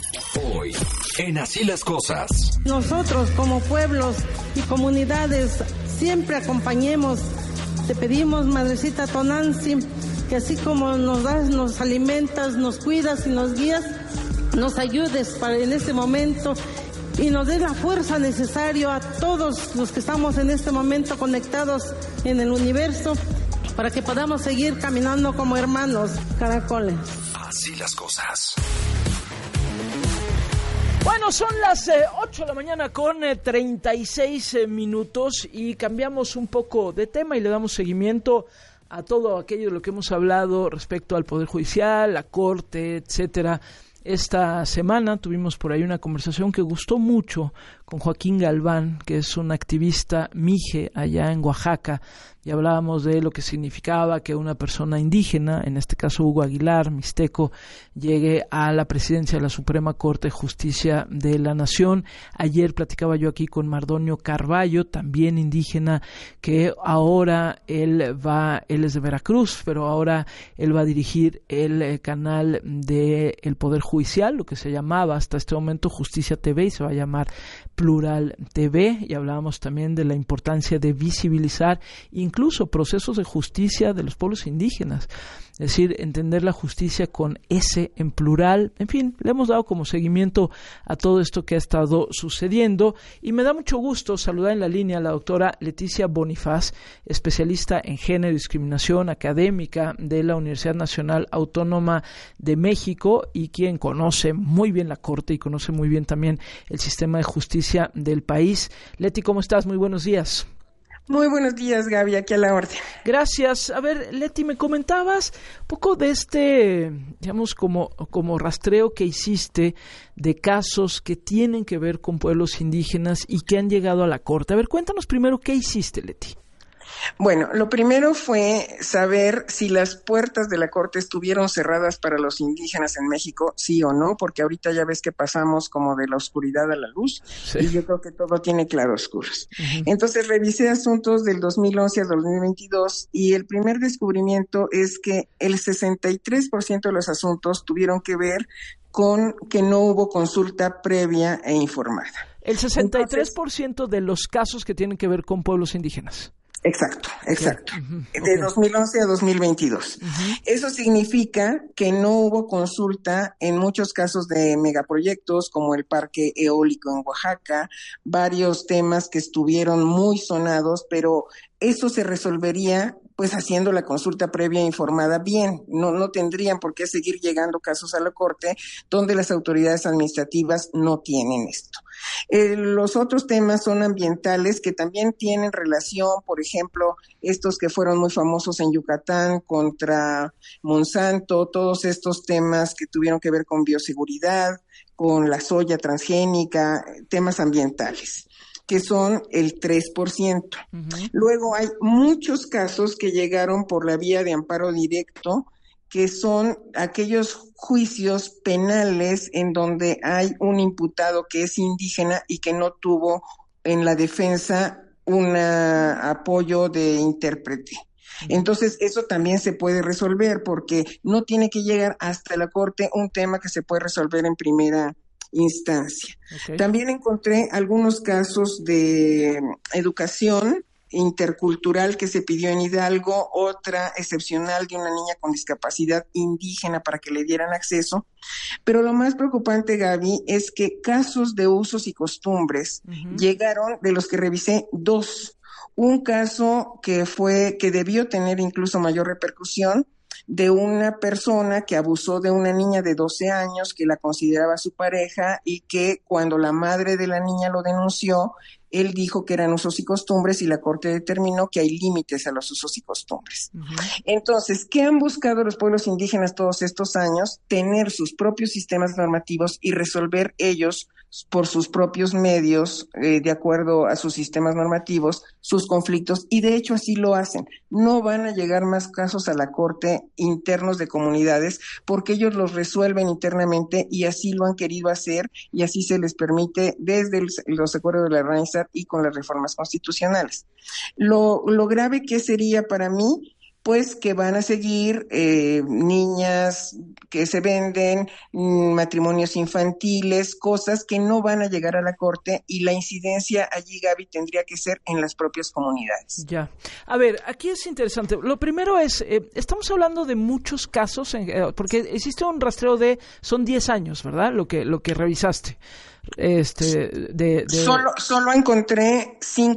Hoy, en Así las Cosas. Nosotros como pueblos y comunidades siempre acompañemos. Te pedimos, Madrecita Tonantzin, que así como nos das, nos alimentas, nos cuidas y nos guías, nos ayudes para en este momento y nos des la fuerza necesaria a todos los que estamos en este momento conectados en el universo para que podamos seguir caminando como hermanos caracoles. Así las cosas. Bueno, son las 8 de la mañana con 36 minutos y cambiamos un poco de tema y le damos seguimiento a todo aquello de lo que hemos hablado respecto al Poder Judicial, la Corte, etcétera. Esta semana tuvimos por ahí una conversación que gustó mucho con Joaquín Galván, que es un activista mije allá en Oaxaca, y hablábamos de lo que significaba que una persona indígena, en este caso Hugo Aguilar, mixteco, llegue a la presidencia de la Suprema Corte de Justicia de la Nación. Ayer platicaba yo aquí con Mardonio Carballo, también indígena, que ahora él es de Veracruz, pero ahora él va a dirigir el canal del Poder Judicial, lo que se llamaba hasta este momento Justicia TV, y se va a llamar Plural TV, y hablábamos también de la importancia de visibilizar incluso procesos de justicia de los pueblos indígenas, es decir, entender la justicia con S en plural. En fin, le hemos dado como seguimiento a todo esto que ha estado sucediendo, y me da mucho gusto saludar en la línea a la doctora Leticia Bonifaz, especialista en género y discriminación, académica de la Universidad Nacional Autónoma de México, y quien conoce muy bien la Corte y conoce muy bien también el sistema de justicia del país. Leti, ¿cómo estás? Muy buenos días. Muy buenos días, Gaby, aquí a la orden. Gracias. A ver, Leti, me comentabas un poco de este, digamos, como rastreo que hiciste de casos que tienen que ver con pueblos indígenas y que han llegado a la Corte. A ver, cuéntanos primero qué hiciste, Leti. Bueno, lo primero fue saber si las puertas de la Corte estuvieron cerradas para los indígenas en México, sí o no, porque ahorita ya ves que pasamos como de la oscuridad a la luz, sí. Y yo creo que todo tiene claroscuros. Uh-huh. Entonces revisé asuntos del 2011 al 2022 y el primer descubrimiento es que el 63% de los asuntos tuvieron que ver con que no hubo consulta previa e informada. El 63% de los casos que tienen que ver con pueblos indígenas. Exacto. Uh-huh. De 2011 a 2022. Uh-huh. Eso significa que no hubo consulta en muchos casos de megaproyectos como el parque eólico en Oaxaca, varios temas que estuvieron muy sonados, pero eso se resolvería pues haciendo la consulta previa informada bien. No tendrían por qué seguir llegando casos a la Corte donde las autoridades administrativas no tienen esto. Los otros temas son ambientales que también tienen relación, por ejemplo, estos que fueron muy famosos en Yucatán contra Monsanto, todos estos temas que tuvieron que ver con bioseguridad, con la soya transgénica, temas ambientales, que son el 3%. Uh-huh. Luego hay muchos casos que llegaron por la vía de amparo directo, que son aquellos juicios penales en donde hay un imputado que es indígena y que no tuvo en la defensa un apoyo de intérprete. Entonces, eso también se puede resolver porque no tiene que llegar hasta la Corte un tema que se puede resolver en primera instancia. Okay. También encontré algunos casos de educación intercultural que se pidió en Hidalgo, otra excepcional de una niña con discapacidad indígena para que le dieran acceso, pero lo más preocupante, Gaby, es que casos de usos y costumbres llegaron, de los que revisé, 2. Un caso que debió tener incluso mayor repercusión, de una persona que abusó de una niña de 12 años que la consideraba su pareja y que cuando la madre de la niña lo denunció, él dijo que eran usos y costumbres y la Corte determinó que hay límites a los usos y costumbres. Uh-huh. Entonces, ¿qué han buscado los pueblos indígenas todos estos años? Tener sus propios sistemas normativos y resolver ellos por sus propios medios, de acuerdo a sus sistemas normativos, sus conflictos, y de hecho así lo hacen. No van a llegar más casos a la Corte internos de comunidades porque ellos los resuelven internamente y así lo han querido hacer y así se les permite desde los acuerdos de la RANISAT y con las reformas constitucionales. Lo grave que sería para mí, pues que van a seguir niñas que se venden, matrimonios infantiles, cosas que no van a llegar a la corte, y la incidencia allí, Gaby, tendría que ser en las propias comunidades. Ya. A ver, aquí es interesante. Lo primero es, estamos hablando de muchos casos, porque existe un rastreo son 10 años, ¿verdad? Lo que revisaste. Solo encontré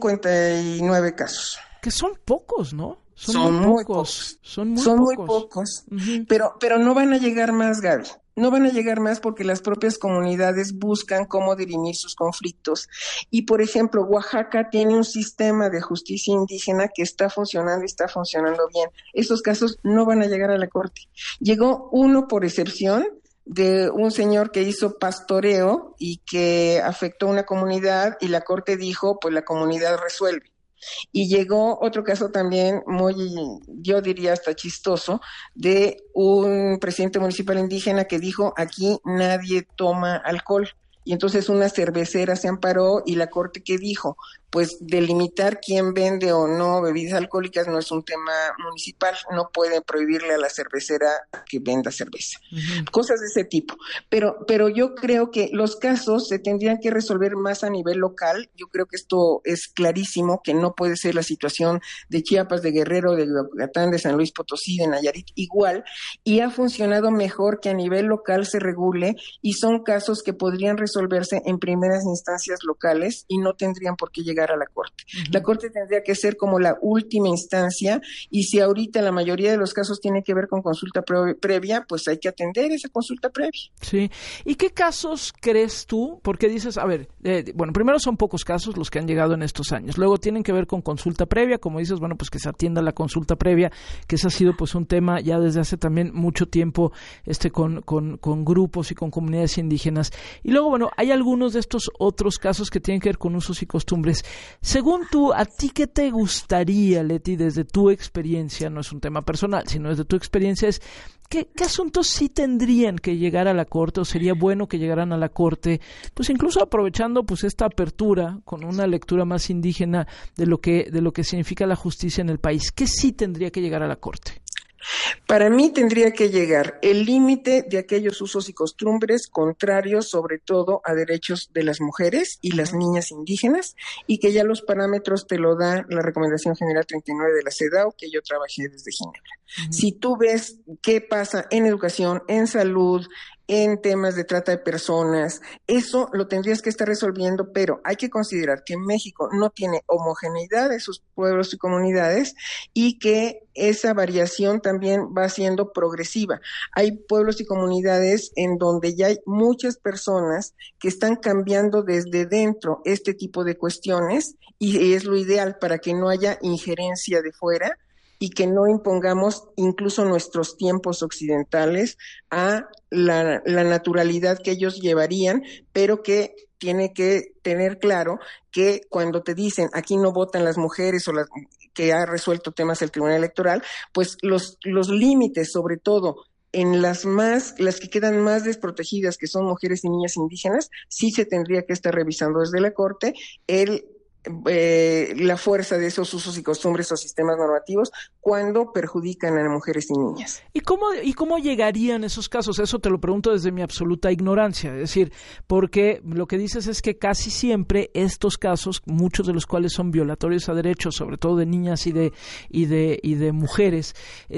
59 casos. Que son pocos, ¿no? Son muy pocos. Son muy pocos. Uh-huh. Pero no van a llegar más, Gaby. No van a llegar más porque las propias comunidades buscan cómo dirimir sus conflictos. Y, por ejemplo, Oaxaca tiene un sistema de justicia indígena que está funcionando y está funcionando bien. Esos casos no van a llegar a la corte. Llegó uno por excepción, de un señor que hizo pastoreo y que afectó a una comunidad, y la corte dijo, pues la comunidad resuelve. Y llegó otro caso también muy, yo diría hasta chistoso, de un presidente municipal indígena que dijo, aquí nadie toma alcohol. Y entonces una cervecera se amparó, y la corte, ¿qué dijo? Pues delimitar quién vende o no bebidas alcohólicas no es un tema municipal, no puede prohibirle a la cervecera que venda cerveza. Uh-huh. Cosas de ese tipo. Pero yo creo que los casos se tendrían que resolver más a nivel local. Yo creo que esto es clarísimo, que no puede ser la situación de Chiapas, de Guerrero, de Yucatán, de San Luis Potosí, de Nayarit, igual, y ha funcionado mejor que a nivel local se regule, y son casos que podrían resolverse en primeras instancias locales y no tendrían por qué llegar a la corte. Uh-huh. La corte tendría que ser como la última instancia, y si ahorita la mayoría de los casos tiene que ver con consulta previa, pues hay que atender esa consulta previa. Sí. ¿Y qué casos crees tú? Porque dices, a ver, bueno, primero son pocos casos los que han llegado en estos años, luego tienen que ver con consulta previa, como dices, bueno, pues que se atienda la consulta previa, que ese ha sido pues un tema ya desde hace también mucho tiempo, con grupos y con comunidades indígenas, y luego, bueno, hay algunos de estos otros casos que tienen que ver con usos y costumbres. Según tú, ¿a ti qué te gustaría, Leti, desde tu experiencia? No es un tema personal, sino desde tu experiencia, es ¿qué asuntos sí tendrían que llegar a la corte, o sería bueno que llegaran a la corte, pues incluso aprovechando pues esta apertura con una lectura más indígena de lo que significa la justicia en el país? ¿Qué sí tendría que llegar a la corte? Para mí tendría que llegar el límite de aquellos usos y costumbres contrarios, sobre todo a derechos de las mujeres y las niñas indígenas, y que ya los parámetros te lo da la Recomendación General 39 de la CEDAW, que yo trabajé desde Ginebra. Uh-huh. Si tú ves qué pasa en educación, en salud, en temas de trata de personas, eso lo tendrías que estar resolviendo, pero hay que considerar que México no tiene homogeneidad de sus pueblos y comunidades, y que esa variación también va siendo progresiva. Hay pueblos y comunidades en donde ya hay muchas personas que están cambiando desde dentro este tipo de cuestiones, y es lo ideal para que no haya injerencia de fuera y que no impongamos incluso nuestros tiempos occidentales a la naturalidad que ellos llevarían, pero que tiene que tener claro que cuando te dicen aquí no votan las mujeres, o las que ha resuelto temas el Tribunal Electoral, pues los límites, sobre todo en las que quedan más desprotegidas, que son mujeres y niñas indígenas, sí se tendría que estar revisando desde la Corte la fuerza de esos usos y costumbres o sistemas normativos cuando perjudican a mujeres y niñas. ¿Y cómo llegarían esos casos? Eso te lo pregunto desde mi absoluta ignorancia, es decir, porque lo que dices es que casi siempre estos casos, muchos de los cuales son violatorios a derechos, sobre todo de niñas y de mujeres,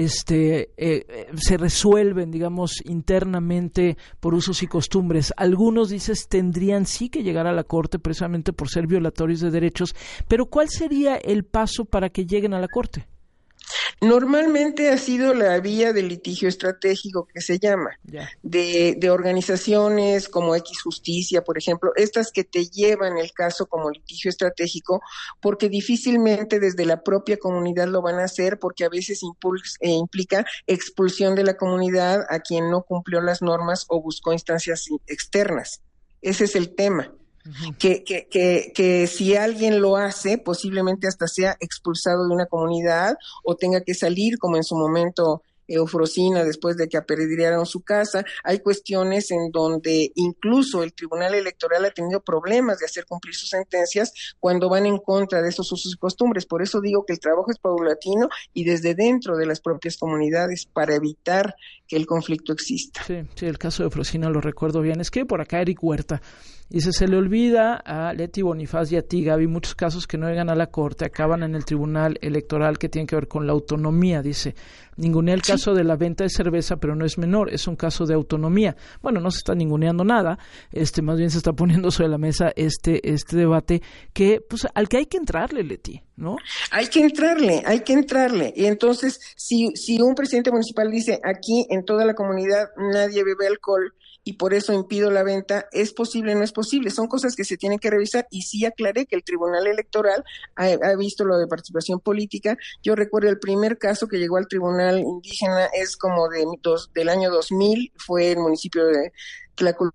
se resuelven, digamos, internamente por usos y costumbres. Algunos, dices, tendrían sí que llegar a la corte precisamente por ser violatorios de derechos, pero ¿cuál sería el paso para que lleguen a la corte? Normalmente ha sido la vía del litigio estratégico, que se llama, de organizaciones como X Justicia, por ejemplo, estas que te llevan el caso como litigio estratégico, porque difícilmente desde la propia comunidad lo van a hacer, porque a veces implica expulsión de la comunidad a quien no cumplió las normas o buscó instancias externas. Ese es el tema. Uh-huh. Que si alguien lo hace, posiblemente hasta sea expulsado de una comunidad o tenga que salir, como en su momento Eufrosina después de que apedrearon su casa. Hay cuestiones en donde incluso el Tribunal Electoral ha tenido problemas de hacer cumplir sus sentencias cuando van en contra de esos usos y costumbres. Por eso digo que el trabajo es paulatino y desde dentro de las propias comunidades para evitar que el conflicto exista. Sí, el caso de Eufrosina lo recuerdo bien. Es que por acá Eric Huerta dice, se le olvida a Leti Bonifaz y a ti, Gaby, muchos casos que no llegan a la Corte, acaban en el Tribunal Electoral, que tienen que ver con la autonomía, dice. Ningunea el caso de la venta de cerveza, pero no es menor, es un caso de autonomía. Bueno, no se está ninguneando nada, más bien se está poniendo sobre la mesa este debate que, pues, al que hay que entrarle, Leti, ¿no? Hay que entrarle. Y entonces, si un presidente municipal dice, aquí en toda la comunidad nadie bebe alcohol, y por eso impido la venta, ¿es posible o no es posible? Son cosas que se tienen que revisar, y sí aclaré que el Tribunal Electoral ha visto lo de participación política. Yo recuerdo el primer caso que llegó al Tribunal Indígena, es como del año 2000, fue el municipio de Tlacolula.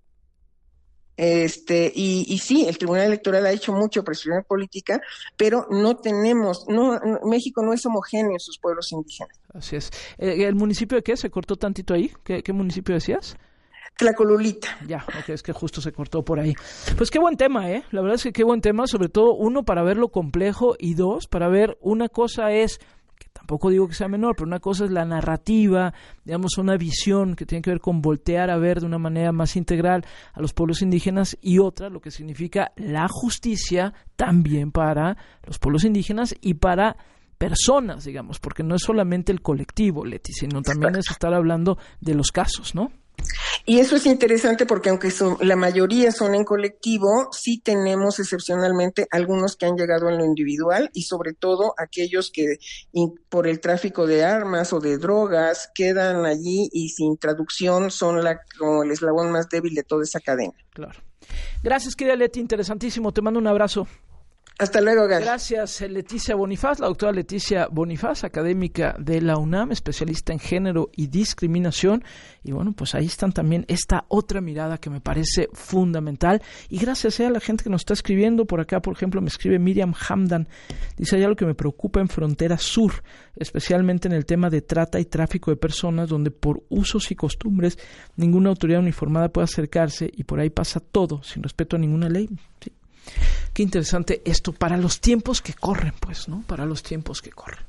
Y sí, el Tribunal Electoral ha hecho mucho presión política, pero México no es homogéneo en sus pueblos indígenas. Así es. ¿El municipio de qué? ¿Se cortó tantito ahí? ¿Qué municipio decías? Tlacolulita. Ya, es que justo se cortó por ahí. Pues qué buen tema, La verdad es que qué buen tema, sobre todo, uno, para ver lo complejo, y dos, para ver, una cosa es, que tampoco digo que sea menor, pero una cosa es la narrativa, digamos, una visión que tiene que ver con voltear a ver de una manera más integral a los pueblos indígenas, y otra, lo que significa la justicia también para los pueblos indígenas y para personas, digamos, porque no es solamente el colectivo, Leti, sino también es estar hablando de los casos, ¿no? Y eso es interesante porque aunque la mayoría son en colectivo, sí tenemos excepcionalmente algunos que han llegado en lo individual, y sobre todo aquellos que por el tráfico de armas o de drogas quedan allí y sin traducción son como el eslabón más débil de toda esa cadena. Claro. Gracias, querida Leti, interesantísimo. Te mando un abrazo. Hasta luego, Gaby. Gracias, Leticia Bonifaz, la doctora Leticia Bonifaz, académica de la UNAM, especialista en género y discriminación. Y bueno, pues ahí están también esta otra mirada que me parece fundamental. Y gracias a la gente que nos está escribiendo. Por acá, por ejemplo, me escribe Miriam Hamdan. Dice, hay algo que me preocupa en Frontera Sur, especialmente en el tema de trata y tráfico de personas, donde por usos y costumbres ninguna autoridad uniformada puede acercarse y por ahí pasa todo, sin respeto a ninguna ley. Sí. Qué interesante esto para los tiempos que corren, pues, ¿no? Para los tiempos que corren.